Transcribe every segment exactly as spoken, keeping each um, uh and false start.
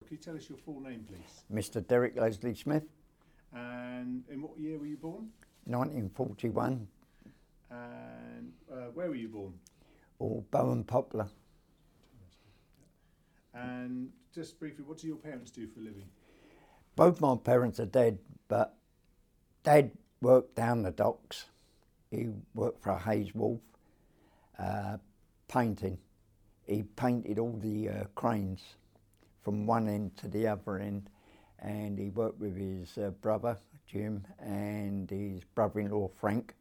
Could you tell us your full name, please? Mister Derek Leslie Smith. And in what year were you born? nineteen forty-one. And uh, where were you born? Or Bowen Poplar. And just briefly, what do your parents do for a living? Both my parents are dead, but Dad worked down the docks. He worked for Hayes Wolf, uh, painting. He painted all the uh, cranes from one end to the other end, and he worked with his uh, brother, Jim, and his brother-in-law, Frank,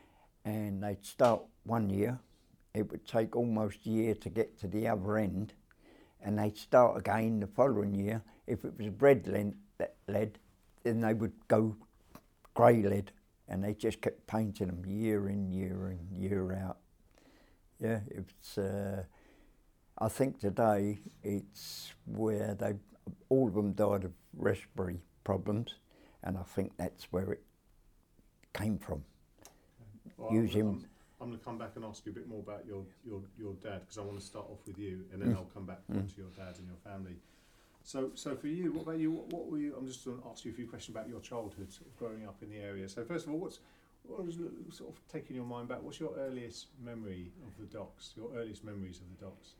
and they'd start one year. It would take almost a year to get to the other end, and they'd start again the following year. If it was red lead, lead then they would go grey lead, and they just kept painting them year in, year in, year out. Yeah, it's. Uh, I think today it's where they, all of them died of respiratory problems, and I think that's where it came from. Well, Use I'm, him. I'm, I'm going to come back and ask you a bit more about your, your, your dad, because I want to start off with you, and then mm. I'll come back mm. to your dad and your family. So, so for you, what about you? What, what were you? I'm just going to ask you a few questions about your childhood, sort of growing up in the area. So, first of all, what's what was sort of taking your mind back? What's your earliest memory of the docks? Your earliest memories of the docks?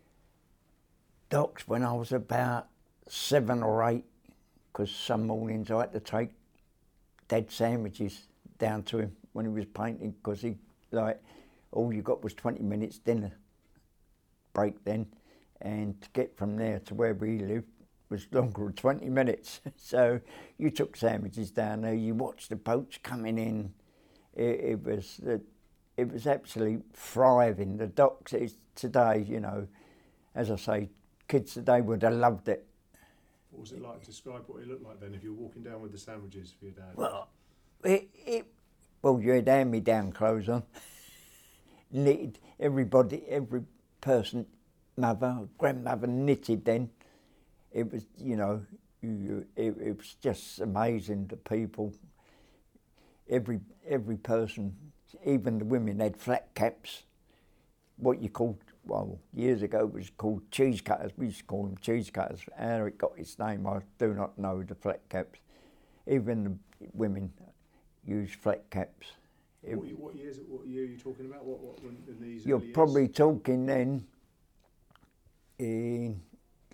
Docks when I was about seven or eight, because some mornings I had to take Dad sandwiches down to him when he was painting, because he like all you got was twenty minutes dinner break then, and to get from there to where we lived was longer than twenty minutes. So you took sandwiches down there, you watched the boats coming in. It, it was it, it was absolutely thriving. The docks is today, you know, as I say, kids today would have loved it. What was it like? Describe what it looked like then if you were walking down with the sandwiches for your dad. Well, it, it well you had hand-me-down clothes on. Knitted, everybody, every person, mother, grandmother knitted then. It was, you know, you, it, it was just amazing, the people. Every every person, even the women, had flat caps. What you called, well, years ago it was called cheese cutters. We used to call them cheese cutters. How it got its name, I do not know, the flat caps. Even the women used flat caps. It, what, what years? What year are you talking about? What, what when, in these you're early probably years? talking then in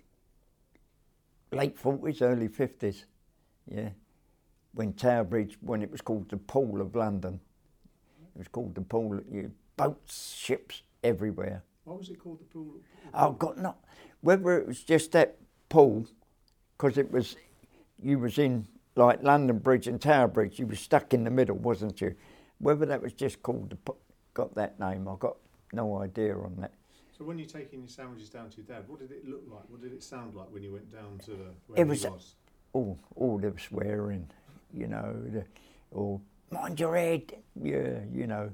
late forties, early fifties, yeah. When Tower Bridge, when it was called the Pool of London, it was called the Pool. You, boats, ships everywhere. Why was it called the Pool? Oh God, no. Whether it was just that pool, because it was, you was in like London Bridge and Tower Bridge. You was stuck in the middle, wasn't you? Whether that was just called the, got that name, I got no idea on that. So when you're taking your sandwiches down to your dad, what did it look like? What did it sound like when you went down to the where it was, he was? Oh, all the swearing, you know, the, or mind your head, yeah, you know.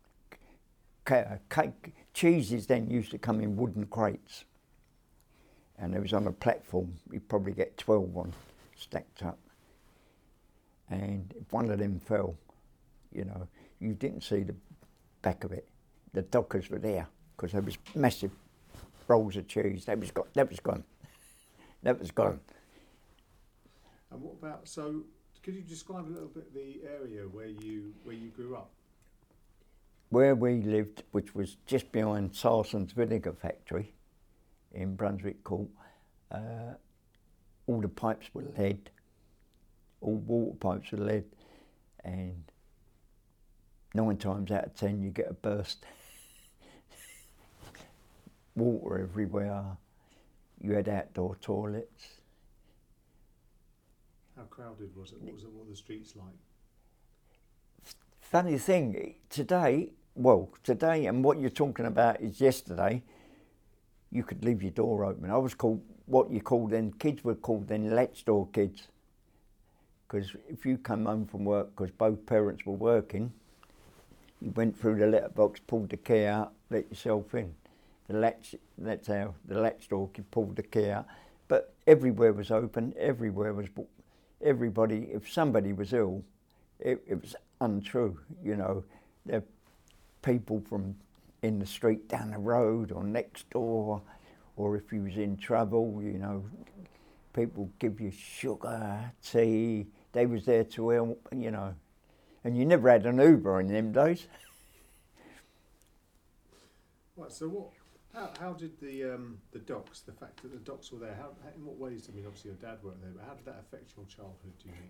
Cake, cheeses then used to come in wooden crates, and it was on a platform. You'd probably get twelve on stacked up, and if one of them fell, you know, you didn't see the back of it. The dockers were there because there was massive rolls of cheese. That was got. That was gone. That was gone. And what about? So, could you describe a little bit the area where you where you grew up? Where we lived, which was just behind Sarson's Vinegar Factory in Brunswick Court, uh, all the pipes were lead, all water pipes were lead, and nine times out of ten you get a burst. Water everywhere, you had outdoor toilets. How crowded was it? What was it? What were the streets like? Funny thing, today, well, today and what you're talking about is yesterday, you could leave your door open. I was called, what you called then, kids were called then latch door kids. Because if you come home from work, because both parents were working, you went through the letterbox, pulled the key out, let yourself in. The latch, that's how the latch door kid pulled the key out. But everywhere was open, everywhere was, everybody, if somebody was ill, it, it was untrue, you know. There people from in the street down the road or next door, or if you was in trouble, you know, People give you sugar, tea. They was there to help, you know. And you never had an Uber in them days. Right. So what? How, how did the um, the docks, the fact that the docks were there, how, how in what ways? I mean, obviously your dad worked there, but how did that affect your childhood? Do you think?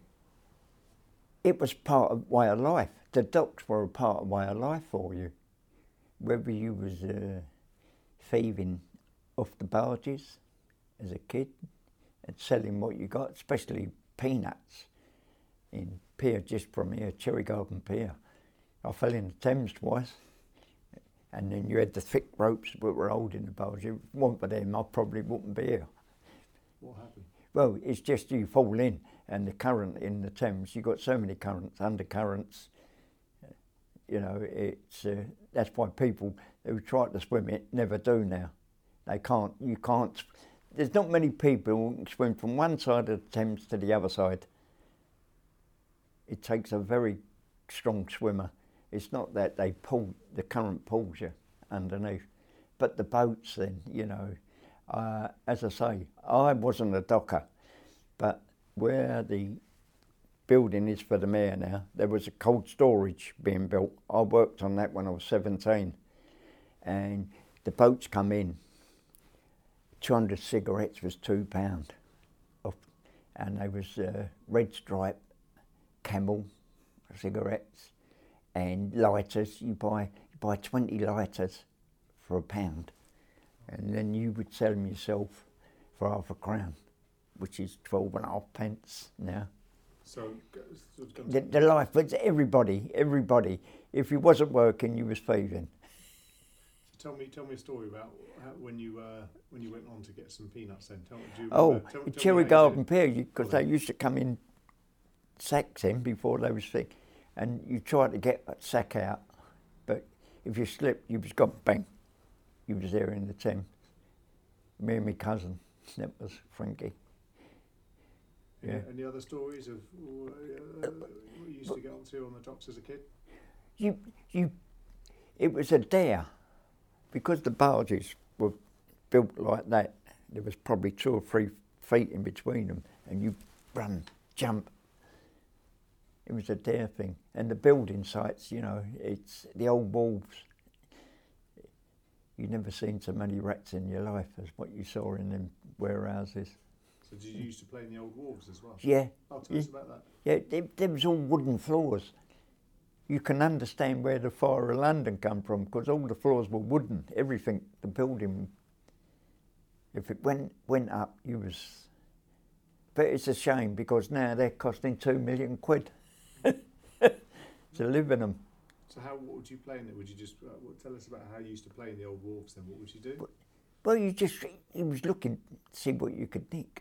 It was part of way of life. The docks were a part of way of life for you. Whether you was uh, thieving off the barges as a kid and selling what you got, especially peanuts in pier just from here, Cherry Garden Pier. I fell in the Thames twice, and then you had the thick ropes that were holding the barge. If it wasn't for them, I probably wouldn't be here. What happened? Well, it's just you fall in, and the current in the Thames, you've got so many currents, undercurrents, you know, it's uh, that's why people who try to swim it never do now. They can't, you can't, there's not many people who can swim from one side of the Thames to the other side. It takes a very strong swimmer. It's not that they pull, the current pulls you underneath. But the boats then, you know, uh, as I say, I wasn't a docker, but where the building is for the mayor now, there was a cold storage being built. I worked on that when I was seventeen, and the boats come in. two hundred cigarettes was two pound, off, and they was uh, Red Stripe, Camel cigarettes, and lighters. You buy you buy twenty lighters for a pound, and then you would sell them yourself for half a crown, which is twelve and a half pence now. So, The, the life was everybody, everybody. If you wasn't working, you was thieving. So tell me, tell me a story about how, when you uh, when you went on to get some peanuts. Then tell me. Do you Oh, remember- tell, tell me Cherry how you Garden did. Pier, because Go they on. used to come in sacks in before they was thick, and you tried to get that sack out, but if you slipped, you was gone, bang. You was there in the Thames. Me and my cousin, that was Frankie. Any, Yeah. any other stories of uh, what you used to get onto on the docks as a kid? You, you, it was a dare, because the barges were built like that. There was probably two or three feet in between them, and you run, jump. It was a dare thing, and the building sites, you know, it's the old wharves. You never seen so many rats in your life as what you saw in them warehouses. So did you used to play in the old wharves as well? Yeah, Oh, tell us about that. yeah, there, there was all wooden floors. You can understand where the Fire of London come from, because all the floors were wooden, everything, the building. If it went went up, you was... But it's a shame, because now they're costing two million quid to live in them. So how what would you play in it? Would you just uh, what, tell us about how you used to play in the old wharves? Then what would you do? Well, you just, you was looking to see what you could nick.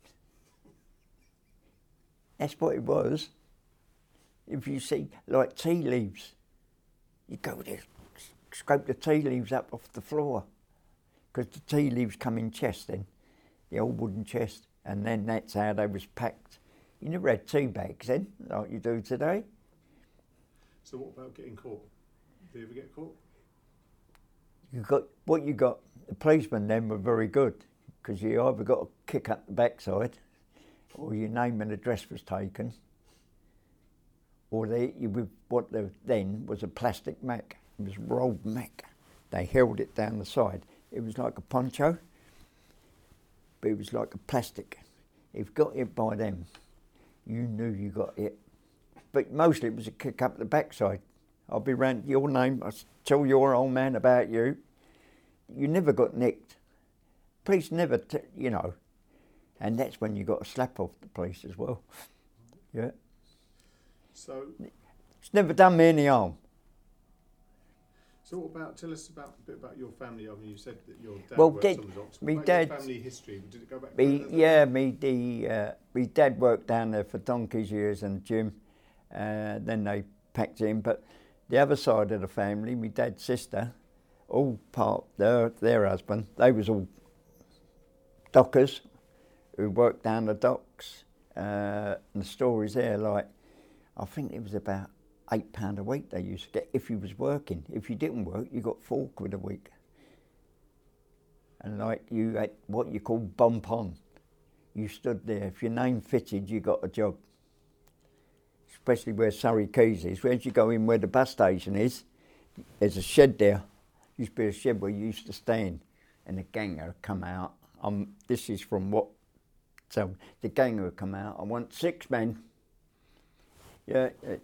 That's what it was. If you see, like tea leaves, you go there, scrape the tea leaves up off the floor, because the tea leaves come in chests then, the old wooden chest, and then that's how they was packed. You never had tea bags then, like you do today. So what about getting caught? Did you ever get caught? You got what you got. The policemen then were very good, because you either got a kick up the backside, or your name and address was taken, or they you would, what they, then was a plastic Mac. It was rolled Mac. They held it down the side. It was like a poncho, but it was like a plastic. If you got hit by them, you knew you got hit. But mostly it was a kick up the backside. I'll be round your name, I'll tell your old man about you. You never got nicked. Police never, t- you know. And that's when you got a slap off the police as well. Yeah. So It's never done me any harm. so what about? Tell us about a bit about your family. I mean, you said that your dad Well, worked dad- on the docks. What me about dad- your family history? Did it go back? Me, further than yeah, that? me, the, uh, me dad worked down there for donkey's years and Jim. Uh, then they packed in. But the other side of the family, my dad's sister, all part, their, their husband, they was all dockers who worked down the docks. Uh, and the stories there, like, I think it was about eight pound a week they used to get if you was working. If you didn't work, you got four quid a week. And like you had what you call bump on. you stood there. If your name fitted, you got a job. Especially where Surrey Quays is. As you go in where the bus station is, there's a shed there. Used to be a shed where you used to stand, and the ganger would come out. Um, this is from what, so the ganger would come out. I want six men. Yeah. It,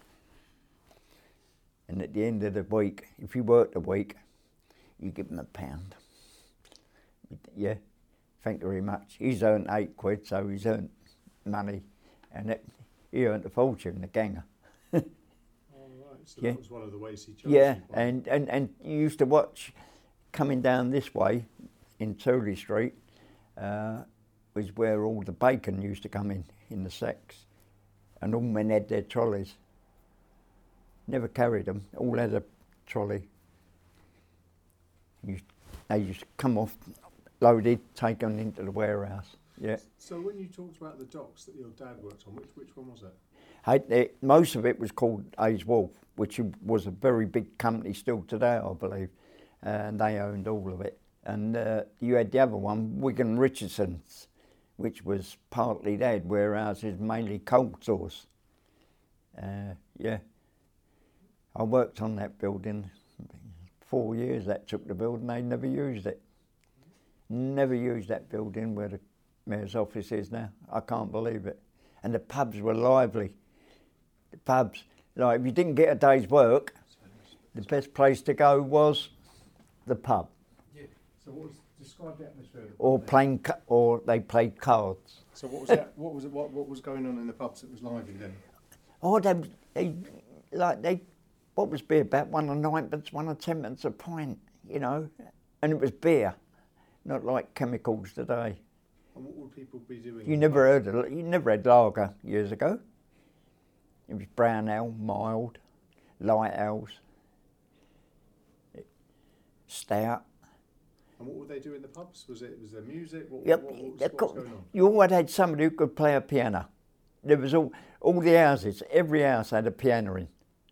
and at the end of the week, if you worked a week, you give them a pound. Yeah, thank you very much. He's earned eight quid, so he's earned money, and it, he earned a fortune, the ganger. Oh, right. So yeah. that was one of the ways he chose. Yeah, you, and, and, and you used to watch, coming down this way, in Tooley Street, uh, was where all the bacon used to come in, in the sacks. And all men had their trolleys. Never carried them, all had a trolley. You, they used to come off, loaded, taken into the warehouse. Yeah. So when you talked about the docks that your dad worked on, which which one was it? I, it, most of it was called Hayes Wolf, which was a very big company still today, I believe, and they owned all of it. And uh, you had the other one, Wigan Richardson's, which was partly that, whereas it's mainly cold stores. Uh, yeah. I worked on that building, four years that took the building, they never used it. Never used that building where the mayor's office is now. I can't believe it. And the pubs were lively. The pubs, like if you didn't get a day's work, the best place to go was the pub. Yeah. So what was, describe the atmosphere? Of the Or pub playing, ca- or they played cards. So what was that? What was it? What what was going on in the pubs that was lively then? Oh, they, they, like they, what was beer about? One and ninepence, one and tenpence a pint, you know, and it was beer, not like chemicals today. And what would people be doing? You never heard of, you never had lager years ago. It was brown ale, mild, light ales, stout. And what would they do in the pubs? Was it was there music? What, Yep, what, what, was, they've what was got- going on? you always had somebody who could play a piano. There was all, all the houses, every house had a piano in.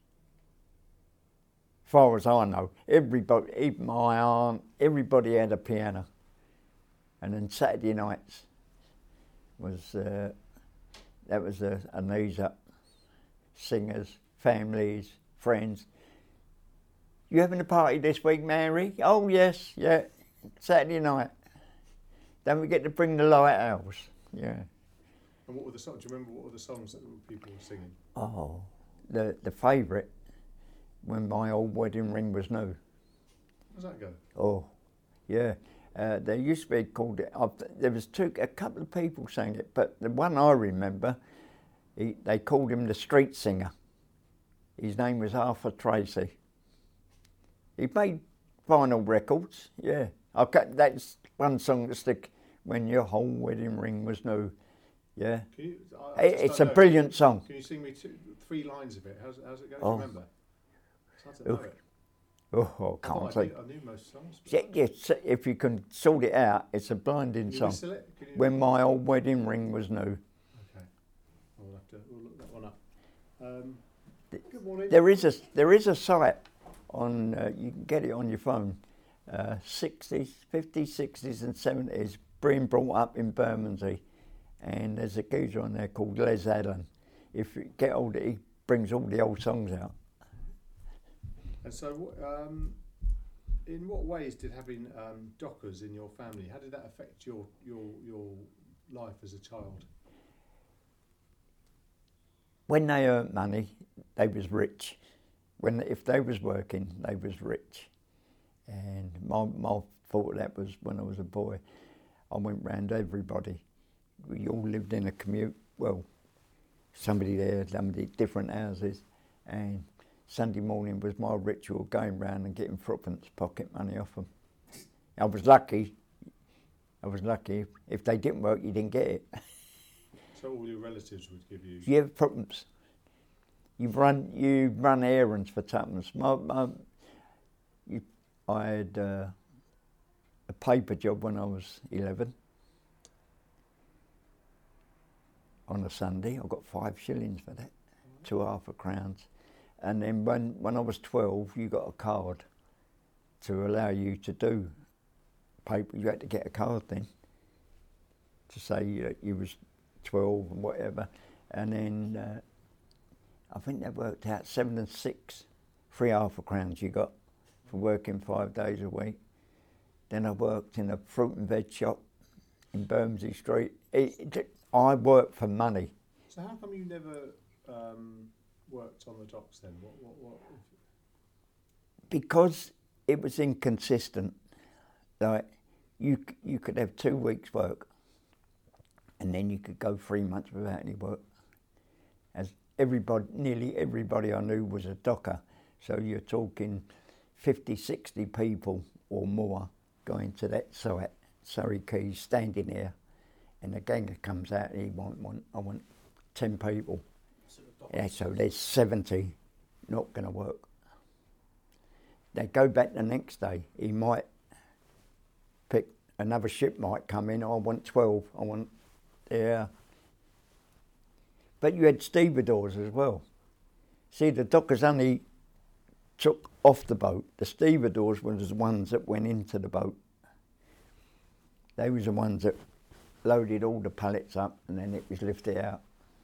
As far as I know, everybody, even my aunt, everybody had a piano. And then Saturday nights was, uh, that was a, a knees up. Singers, families, friends. You having a party this week, Mary? Oh yes, yeah, Saturday night. Don't forget to bring the lighthouse. Yeah. And what were the songs? Do you remember what were the songs that people were singing? Oh, the the favourite, When My Old Wedding Ring Was New. How does that go? Oh, yeah. Uh, there used to be called it. Uh, there was two, a couple of people sang it, but the one I remember, he, they called him the street singer. His name was Arthur Tracy. He made vinyl records. Yeah, I got, that's one song that stick. When your whole wedding ring was new. Yeah, Can you, I, I It- just it's don't a know. brilliant song. Can you sing me two, three lines of it? How's, how's it go? Do Oh. you remember? It's hard to know Oof. it. Oh, I I, thought can't I, say. knew, I knew most songs. but- Yeah, yes, if you can sort it out, it's a blinding Can you song. whistle it? Can you, When my old wedding ring was new. Okay. We'll have to we'll look that one up. Um, good morning. There is a there is a site on uh, you can get it on your phone. Uh, sixties, fifties, sixties, and seventies. Being brought up in Bermondsey, and there's a geezer on there called Les Allen. If you get hold of it, he brings all the old songs out. And so, um, in what ways did having um, dockers in your family, how did that affect your, your, your life as a child? When they earned money, they was rich. When if they was working, they was rich. And my my thought of that was when I was a boy, I went round everybody. We all lived in a commute. Well, somebody there, somebody different houses, and Sunday morning was my ritual, going round and getting threepence pocket money off them. I was lucky. I was lucky. If they didn't work, you didn't get it. So all your relatives would give you... You have threepence. You run, you run errands for tuppence. My, my, you, I had uh, a paper job when I was eleven. On a Sunday, I got five shillings for that, two half a crowns. And then when, when I was twelve, you got a card to allow you to do paper. You had to get a card then. to say that you was twelve and whatever. And then uh, I think they worked out seven and six, three half a crowns you got for working five days a week. Then I worked in a fruit and veg shop in Bermondsey Street. It, it, I worked for money. So how come you never um, worked on the docks then? What, what, what? Because it was inconsistent. Like you, you could have two weeks' work, and then you could go three months without any work. As everybody, nearly everybody I knew was a docker, so you're talking fifty, sixty people or more going to that site, Surrey Quays, standing there, and the ganger comes out and he want, want I want ten people. Yeah, so there's seventy not going to work. They go back the next day. He might pick, another ship might come in. I want twelve. I want, yeah. But you had stevedores as well. See, the dockers only took off the boat. The stevedores were the ones that went into the boat. They was the ones that loaded all the pallets up and then it was lifted out.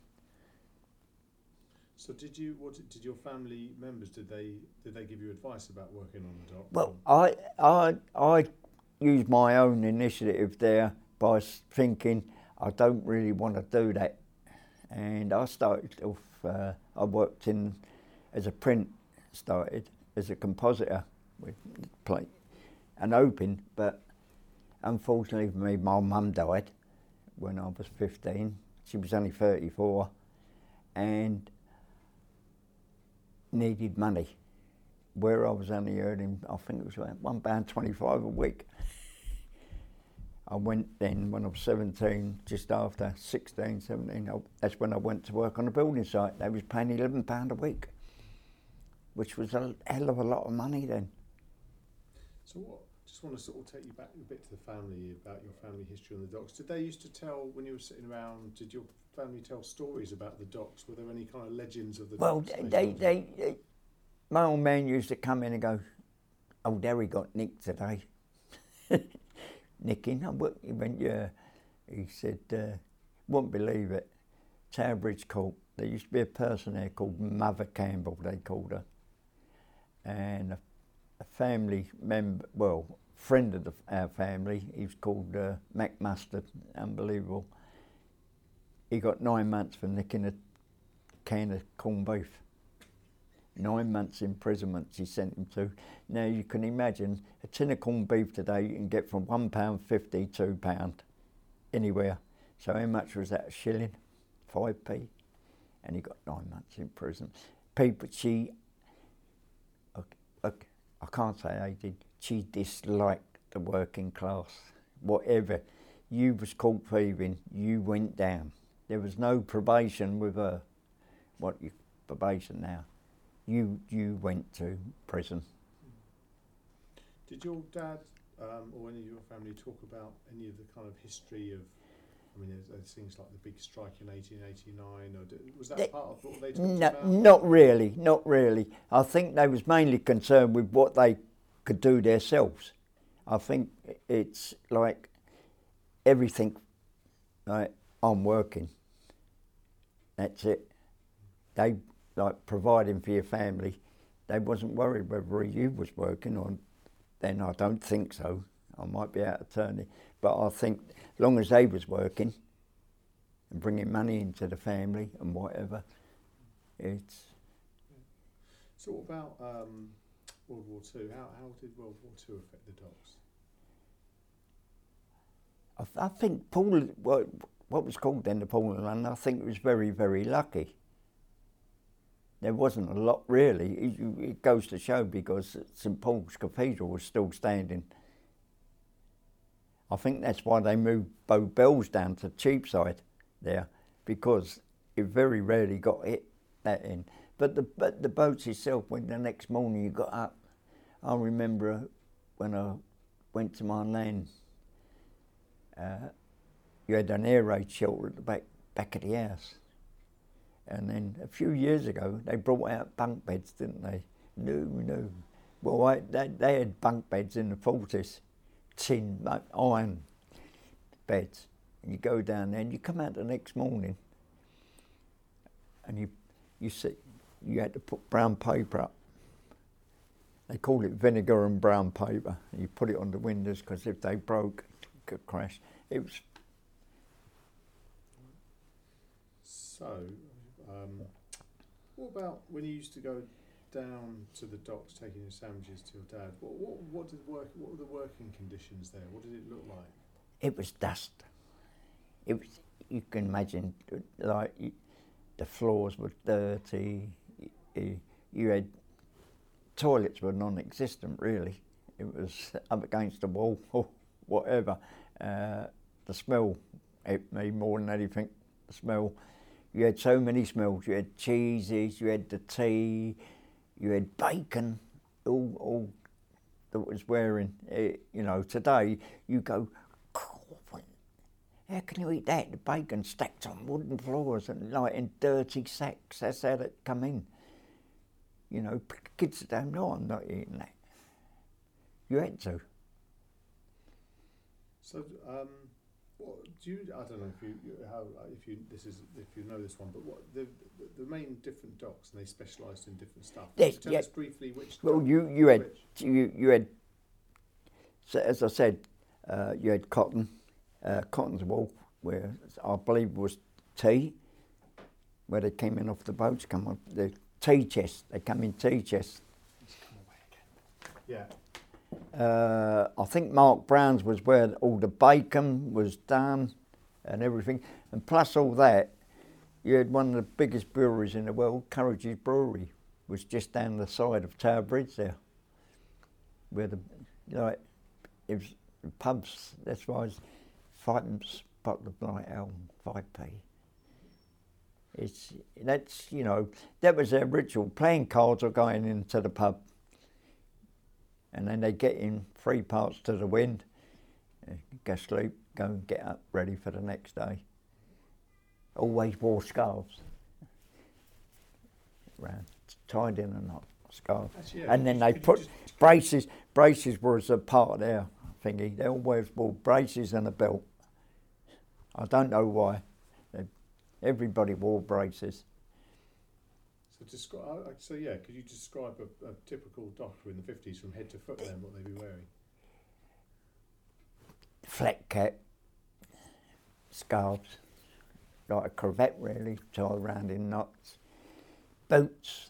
So did you? What did, did your family members? Did they? Did they give you advice about working on the dock? Well, I I I used my own initiative there by thinking I don't really want to do that, and I started off. Uh, I worked in as a print. Started as a compositor with plate and open, but unfortunately for me, my mum died when I was fifteen. She was only thirty-four, and needed money, where I was only earning, I think it was about one pound twenty-five a week. I went then when I was seventeen, just after sixteen, seventeen, I, that's when I went to work on a building site. They was paying eleven pound a week, which was a hell of a lot of money then. So what, just want to sort of take you back a bit to the family, about your family history on the docks. Did they used to tell, when you were sitting around, did your family tell stories about the docks? Were there any kind of legends of the well, docks? Well, they, they, they, my old man used to come in and go, "Oh, Derry got nicked today." Nicking, he went, yeah. He said, uh, wouldn't believe it. Tower Bridge Court, there used to be a person there called Mother Campbell, they called her. And a, a family member, well, friend of the, our family, he was called uh, Mac Mustard, unbelievable. He got nine months for nicking a can of corned beef. Nine months imprisonment he sent him to. Now you can imagine a tin of corned beef today you can get from one pound fifty, two pound, anywhere. So how much was that? A shilling, five p, and he got nine months in prison. People, she, I, I, I can't say I did. She disliked the working class. Whatever, you was caught thieving, you went down. There was no probation with her. What you probation now? You you went to prison. Did your dad um, or any of your family talk about any of the kind of history of, I mean, there's, there's things like the big strike in eighteen eighty-nine, or did, was that They, part of what they talked no, about? Not really, not really. I think they was mainly concerned with what they could do themselves. I think it's like everything, like, I'm working, that's it. They, like, providing for your family, they wasn't worried whether you was working or, then I don't think so. I might be out of turn, but I think as long as they was working and bringing money into the family and whatever, it's... So what about um, World War Two? How, how did World War Two affect the docks? I, I think Paul, what, what was called then the Paul and London, I think it was very, very lucky. There wasn't a lot really. It, it goes to show because St Paul's Cathedral was still standing. I think that's why they moved Bow Bells down to Cheapside there, because it very rarely got hit that in. But the but the boats itself, when the next morning you got up, I remember when I went to my land, uh, you had an air raid shelter at the back back of the house. And then a few years ago, they brought out bunk beds, didn't they? No, no. Well, I, they, they had bunk beds in the Fortis, tin, like iron beds. and you go down there, and you come out the next morning, and you you see you had to put brown paper up. They call it vinegar and brown paper. And you put it on the windows because if they broke, it could crash. It was. So, um, what about when you used to go down to the docks taking your sandwiches to your dad? What what what did work? What were the working conditions there? What did it look like? It was dust. It was. You can imagine, like you, the floors were dirty. You, you had toilets were non-existent really. It was up against the wall or whatever. Uh, the smell ate me more than anything. The smell. You had so many smells. You had cheeses. You had the tea. You had bacon. All, all that was wearing. It, you know, today you go. How can you eat that? The bacon stacked on wooden floors and like in dirty sacks. That's how it come in. You know, kids don't know I'm not eating that. You had to. So, um, what do you? I don't know if you, you how if you this is if you know this one, but what the the, the main different docks, and they specialised in different stuff. Yes, Tell yeah. us briefly which. Well, dock you you had which. you you had. So as I said, uh, you had cotton, uh, cotton's wool, where I believe was tea, where they came in off the boats, come on the tea chest. They come in tea chests. Yeah. Uh, I think Mark Brown's was where all the bacon was done and everything. And plus all that, you had one of the biggest breweries in the world, Courage's Brewery, was just down the side of Tower Bridge there. Where the, you know, it was the pubs, that's why it's five bottle of light ale, five p. It's, that's, you know, that was their ritual. Playing cards or going into the pub. And then they get in three parts to the wind, uh, go sleep, go and get up ready for the next day. Always wore scarves. Round, tied in a knot, scarf. Actually, yeah, and then could they you put just- braces, braces was a part of their thingy. They always wore braces and a belt. I don't know why. They, everybody wore braces. So, describe, so yeah, could you describe a, a typical doctor in the fifties from head to foot then, what they'd be wearing? Flat cap, scarves, like a cravat really, tied around in knots, boots,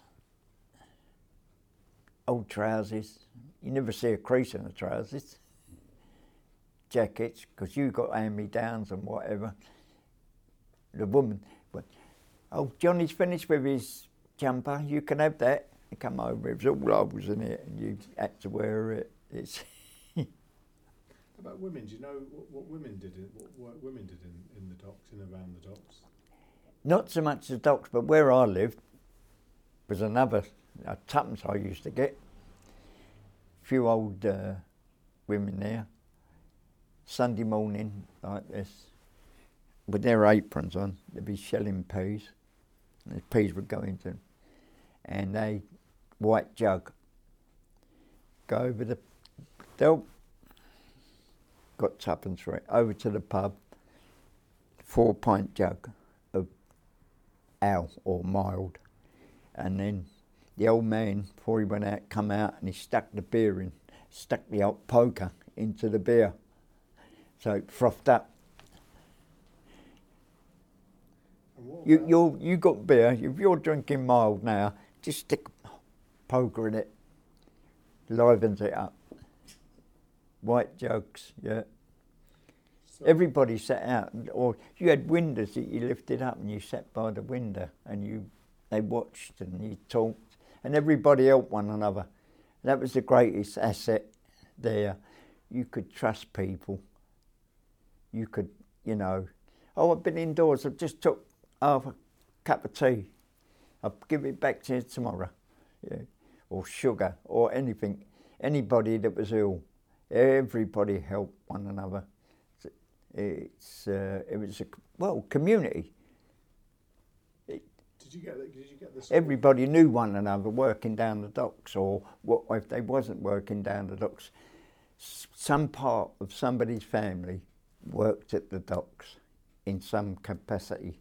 old trousers. You never see a crease in the trousers. Jackets, because you got hand-me-downs and whatever. The woman, but, oh, Johnny's finished with his jumper, you can have that. You come over, it was all holes in it, and you had to wear it. It's How about women? Do you know what, what women did? In, what work women did in, in the docks, in and around the docks? not so much the docks, but where I lived was another uh, tuppence I used to get. A few old uh, women there, Sunday morning like this, with their aprons on, they'd be shelling peas. And the peas would go into them. And they, white jug, go over the, they'll, got tuppence for it, over to the pub, four pint jug of ale or mild. And then the old man, before he went out, come out and he stuck the beer in, stuck the old poker into the beer. So it frothed up. And what You about- you you got beer. If you're drinking mild now, just stick poker in it. Livens it up. White jugs, yeah. so- Everybody sat out, or you had windows that you lifted up, and you sat by the window, and you they watched and you talked, and everybody helped one another. That was the greatest asset there. You could trust people. You could, you know, oh, I've been indoors. I've just took half a cup of tea. I'll give it back to you tomorrow. Yeah. Or sugar, or anything. Anybody that was ill, everybody helped one another. It's uh, it was a well community. It, Did you get the, did you get the sort of- everybody knew one another working down the docks, or what if they wasn't working down the docks. S- Some part of somebody's family worked at the docks. in some capacity.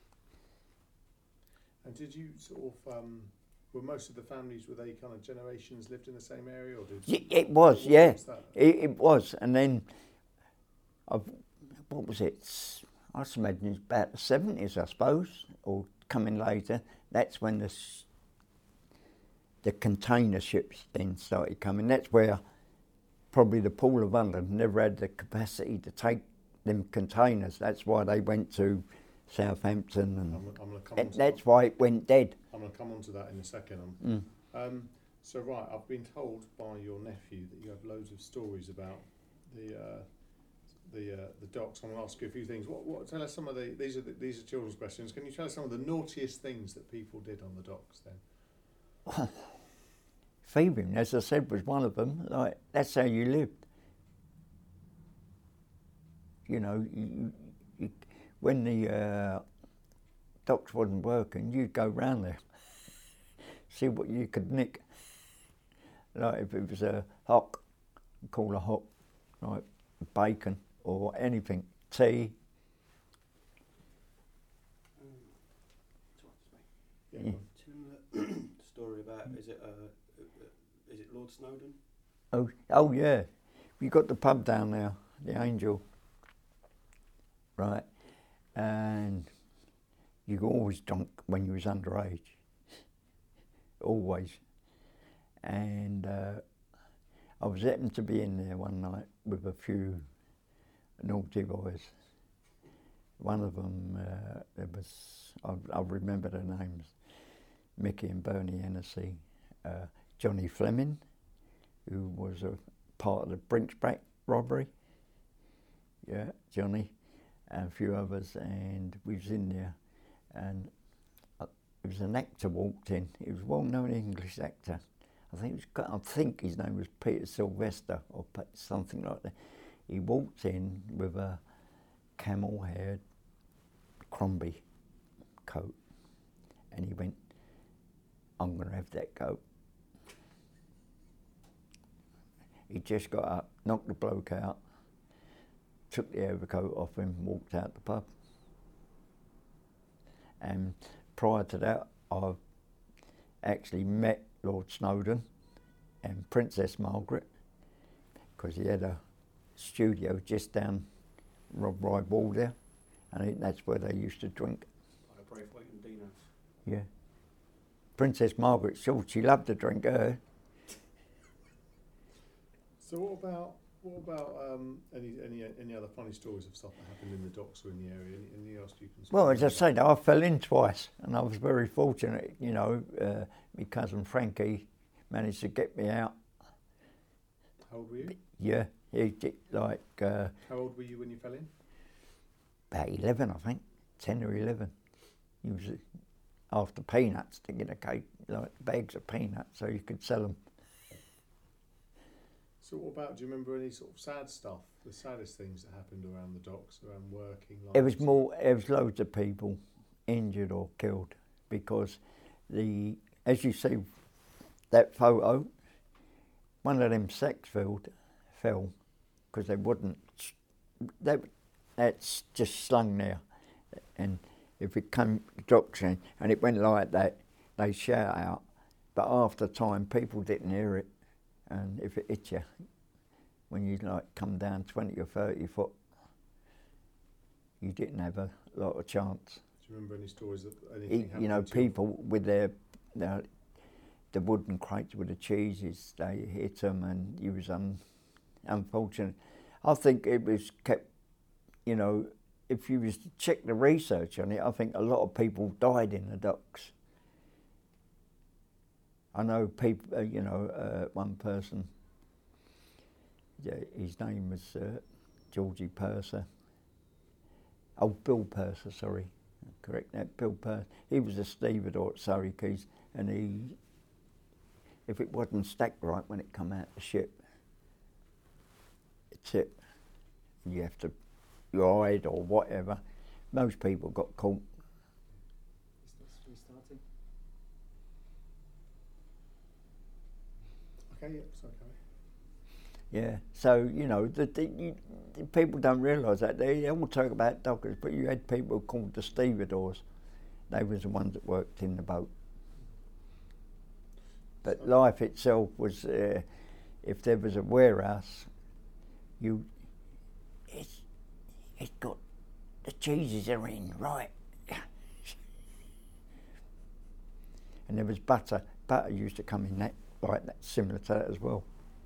And did you sort of, um, were most of the families, were they kind of generations lived in the same area, or did? Y- It was, what, yeah, what was that? it, it was. And then, I've, what was it? S- I was imagining it's about the seventies, I suppose, or coming later. That's when the s- the container ships then started coming. That's where probably the Port of London never had the capacity to take them containers. That's why they went to Southampton, and I'm, I'm going to come and on to that's that. why it went dead. I'm going to come on to that in a second. Mm. Um, so right, I've been told by your nephew that you have loads of stories about the uh, the uh, the docks. I'm going to ask you a few things. What, what tell us some of the these are the, these are children's questions. Can you tell us some of the naughtiest things that people did on the docks then? Thieving, as I said, was one of them. Like, that's how you lived. You know, you, you, when the uh, docks wasn't working, you'd go round there, see what you could nick. Like if it was a hock, call a hock, like bacon or anything, tea. Um, Yeah. Yeah. do you remember the story about, is it, uh, uh, is it Lord Snowdon? Oh, oh yeah, you got the pub down there, the Angel, right? And you could always drunk when you was underage, always. And uh, I was happened to be in there one night with a few naughty boys. One of them, uh, it was, I, I remember the names, Mickey and Bernie Hennessy, uh, Johnny Fleming, who was a part of the Brinchback robbery, yeah, Johnny, and a few others, and we was in there, and uh, it was an actor walked in. He was a well-known English actor. I think it was, I think his name was Peter Sylvester or Pe- something like that. He walked in with a camel-haired Crombie coat, and he went, "I'm going to have that coat." He just got up, knocked the bloke out, took the overcoat off him, walked out the pub. And prior to that, I actually met Lord Snowdon and Princess Margaret, because he had a studio just down Rob Ride Wall there, and I think that's where they used to drink. Like a Braithwaite and Dino's. Yeah. Princess Margaret, sure, she loved to drink her. So what about what about um, any any any other funny stories of stuff that happened in the docks or in the area? Any, anything else you can? sort Well, of as I remember? said, I fell in twice, and I was very fortunate. You know, uh, my cousin Frankie managed to get me out. How old were you? Yeah, he did, like uh, How old were you when you fell in? about eleven, I think, ten or eleven. He was uh, after peanuts to get a cake, like bags of peanuts, so you could sell them. So what about? Do you remember any sort of sad stuff? The saddest things that happened around the docks, around working life? It was more, it was loads of people injured or killed, because the, as you see, that photo, one of them sacks fell, fell, because they wouldn't, that, that's just slung there, and if it came doctrine and it went like that, they shout out, but after time people didn't hear it, and if it hit you, when you like come down twenty or thirty foot, you didn't have a lot of chance. Do you remember any stories of anything It, happening you know, to your- people with their, their the wooden crates with the cheeses, they hit them, and it was un, unfortunate. I think it was kept, you know, if you was to check the research on it, I think a lot of people died in the docks. I know people, uh, you know, uh, one person, yeah, his name was uh, Georgie Purser. Oh, Bill Purser, sorry, correct that, Bill Purser. He was a stevedore at Surrey Quays, and he, if it wasn't stacked right when it come out the ship, it's it. You have to ride or whatever. Most people got caught. Is this restarting? Okay, yeah, so okay. Yeah, so, you know, the, the, you, the people don't realise that. They all talk about dockers, but you had people called the stevedores. They was the ones that worked in the boat. But So- life itself was, uh, if there was a warehouse, you, it's, it's got, the cheeses are in, right. And there was butter. Butter used to come in that, like that, similar to that as well.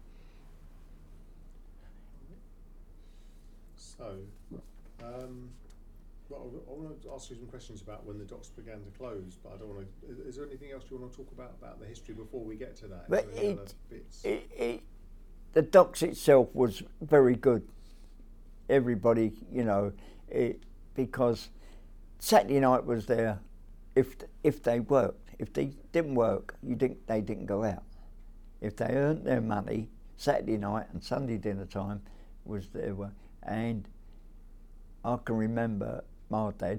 So, um, well, I want to ask you some questions about when the docks began to close, but I don't want to. Is, is there anything else you want to talk about about the history before we get to that? But Is there any it- other bits? It, it, the docks itself was very good. Everybody, you know, it, because Saturday night was there. If if they worked, if they didn't work, you didn't. They didn't go out. If they earned their money, Saturday night and Sunday dinner time was their work. And I can remember my dad.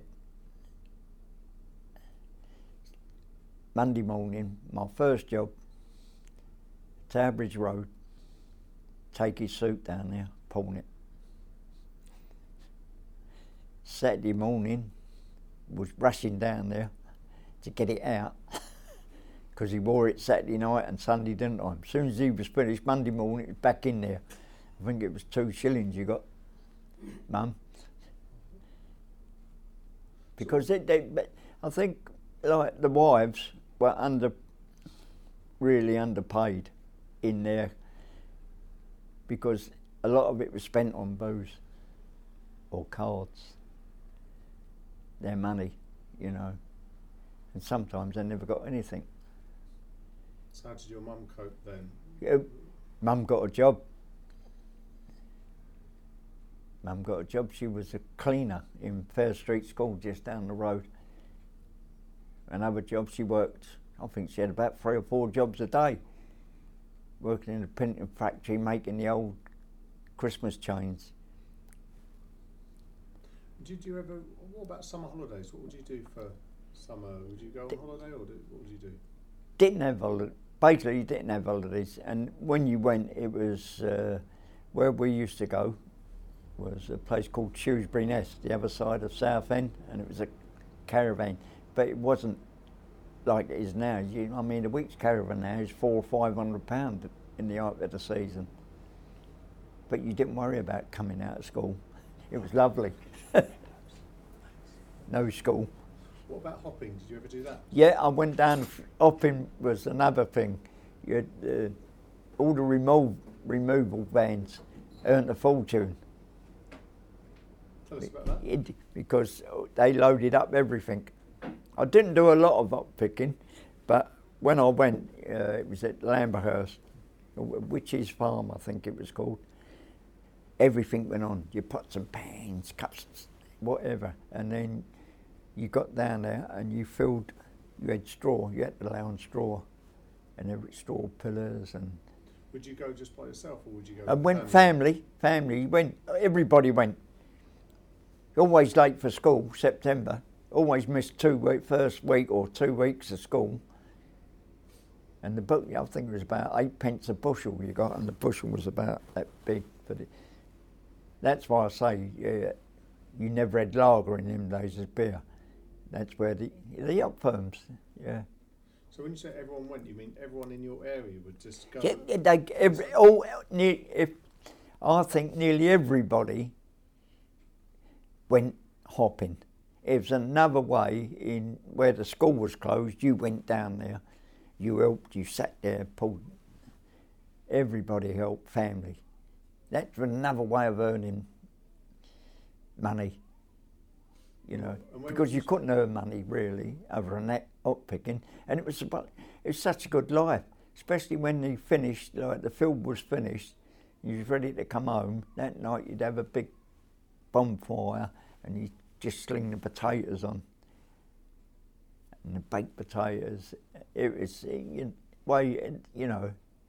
Monday morning, my first job, Towbridge Road. Take his suit down there, pawn it. Saturday morning, was rushing down there to get it out because he wore it Saturday night and Sunday dinner time. As soon as he was finished, Monday morning, it was back in there. I think it was two shillings you got, Mum. Because they, they, but I think like the wives were under, really underpaid in there because a lot of it was spent on booze or cards, their money, you know, and sometimes they never got anything. So how did your mum cope then? Yeah, Mum got a job. Mum got a job. She was a cleaner in Fair Street School just down the road. Another job she worked, I think she had about three or four jobs a day. Working in a printing factory making the old Christmas chains. Did you ever? What about summer holidays? What would you do for summer? Would you go on holiday, or did, what would you do? Didn't have holidays. Basically, you didn't have holidays. And when you went, it was uh, where we used to go was a place called Shrewsbury Nest, the other side of Southend, and it was a caravan, but it wasn't like it is now. You, I mean, a week's caravan now is four or five hundred pound in the height of the season. But you didn't worry about coming out of school. It was lovely. No school. What about hopping? Did you ever do that? Yeah, I went down. Hopping was another thing. You had uh, all the remove, removal vans earned a fortune. Tell us about that. It, because they loaded up everything. I didn't do a lot of up picking, but when I went, uh, it was at Lamberhurst, Witch's Farm, I think it was called. Everything went on. You pots and pans, cups, whatever, and then you got down there and you filled. You had straw. You had to lay on straw, and every straw pillars and. Would you go just by yourself, or would you go? I with went family, family. Went. Everybody went. Always late for school. September. Always missed two week, first week or two weeks of school. And the book, I think it was about eight pence a bushel you got, and the bushel was about that big. But it, that's why I say, yeah, you never had lager in them days as beer. That's where the the up firms, yeah. So when you say everyone went, you mean everyone in your area would just go? Yeah, they, every, all, near, if, I think nearly everybody went hopping. It was another way in where the school was closed, you went down there, you helped, you sat there, pulled, everybody helped, family. That's another way of earning money, you know, And when because was you this- couldn't earn money really other than that up picking, and it was about, it was such a good life, especially when they finished, like the field was finished, you was ready to come home. That night you'd have a big bonfire and you just sling the potatoes on, and the baked potatoes. It was you, way, you know,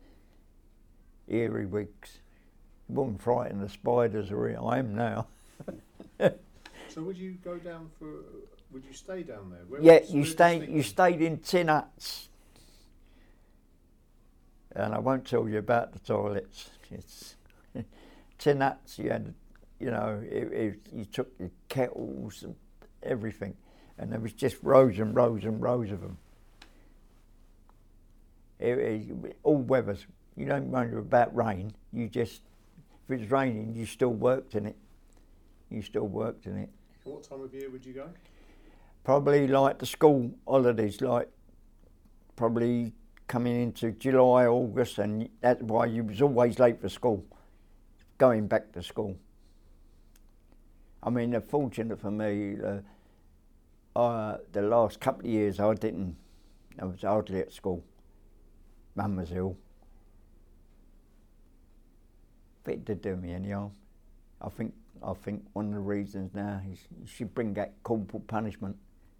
eerie weeks. You wouldn't frighten the spiders or I am now. So would you go down for? Would you stay down there? Where Yeah, was- you where did stayed. sleep You then? stayed in tin huts, and I won't tell you about the toilets. It's tin huts, you had, you know, it, it, you took your kettles and everything, and there was just rows and rows and rows of them. It, it, all weathers. You don't wonder about rain. You just, if it was raining, you still worked in it. You still worked in it. What time of year would you go? Probably like the school holidays, like probably coming into July, August, and that's why you was always late for school, going back to school. I mean, fortunate for me, uh, uh, the last couple of years I didn't, I was hardly at school. Mum was ill. But it did do me any harm. I think, I think one of the reasons now is you should bring back corporal punishment.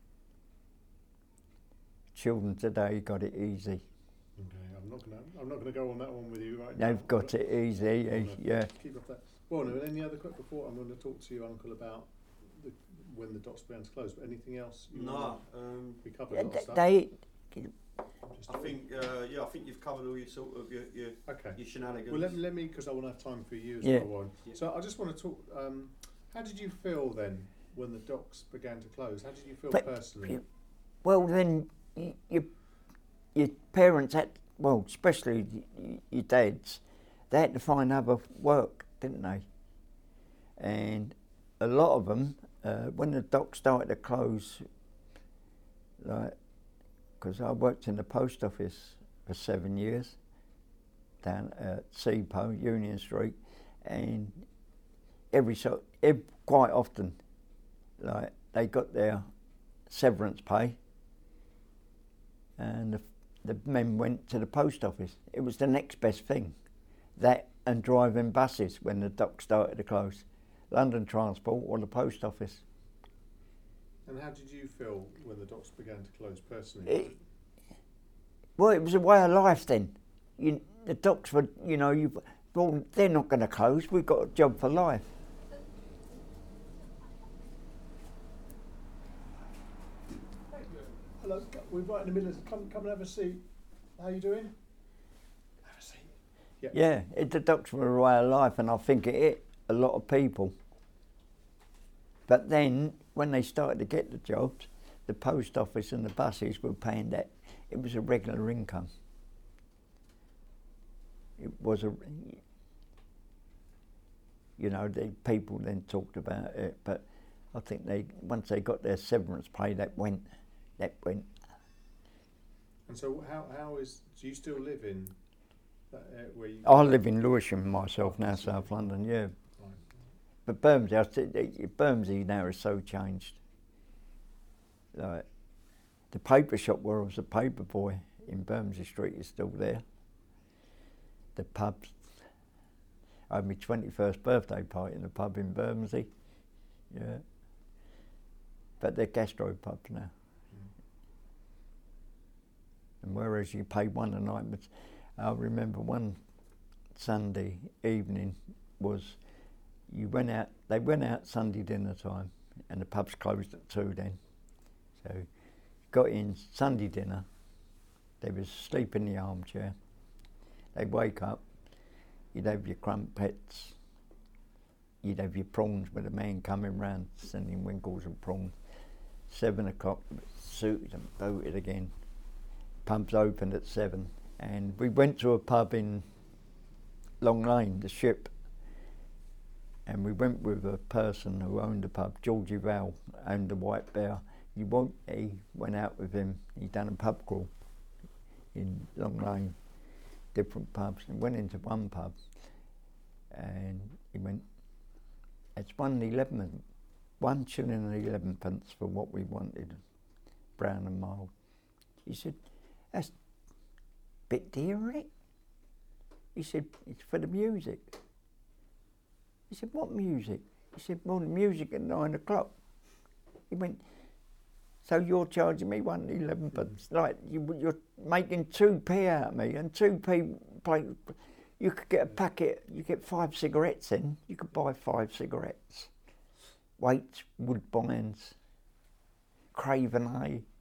Children today got it easy. Okay, I'm not gonna. I'm not gonna go on that one with you right now. They've got it easy. Oh, uh, no. Yeah. Keep up that. Well, no. Any other quick before I'm going to talk to you, Uncle, about the, when the docks began to close. But anything else? You No, wanna- um, we covered a lot of stuff. They, Just I talk- think uh, yeah, I think you've covered all your sort of your your, Okay. your shenanigans. Well, let, let me, because I want to have time for you as Yeah. well, Warren. Yeah. So I just want to talk. Um, how did you feel then when the docks began to close? How did you feel But- personally? well, then y- your your parents had, well, especially y- your dads, they had to find other work, didn't they? And a lot of them, uh, when the docks started to close, like, because I worked in the post office for seven years down at Seapo, Union Street, and every so every, quite often, like, they got their severance pay, and the, the men went to the post office. It was the next best thing, that and driving buses when the docks started to close, London Transport or the post office. And how did you feel when the docks began to close personally? It, well, it was a way of life then. You, the docks were, you know, you, well, they're not going to close. We've got a job for life. Hello, we're right in the middle. Of, come, come and have a seat. How you doing? Have a seat. Yeah. Yeah, it, the docks were a way of life, and I think it hit a lot of people. But then, when they started to get the jobs, the post office and the buses were paying that. It was a regular income. It was a, you know, the people then talked about it, but I think they, once they got their severance pay, that went, that went. And so, how how is? Do you still live in that area where you? I live in Lewisham myself now, South London, yeah. Fine. But Bermondsey, I said, Bermondsey now is so changed. Like, the paper shop where I was a paper boy in Bermondsey Street is still there. The pubs. I had my twenty-first birthday party in the pub in Bermondsey. Yeah. But they're gastro pubs now. Mm. And whereas you paid one a night, but I remember one Sunday evening was, you went out, they went out Sunday dinner time, and the pubs closed at two then. So got in Sunday dinner, they was asleep in the armchair. They'd wake up, you'd have your crumpets, you'd have your prawns with a man coming round sending winkles and prawns. Seven o'clock, suited and booted again. Pubs opened at seven, and we went to a pub in Long Lane, the Ship, and we went with a person who owned the pub, Georgie Val, owned the White Bear. He won't, he went out with him, he done a pub crawl in Long Lane, different pubs, and went into one pub, and he went, it's one eleven, one shilling and eleven pence for what we wanted, brown and mild. He said, that's a bit dear, isn't it? He said, it's for the music. He said, what music? He said, well, the music at nine o'clock. He went, so you're charging me one eleven pence? Like, you, you're making two p out of me, and two p, play, you could get a packet, you get five cigarettes in, you could buy five cigarettes. Waits, Woodbines, Craven A.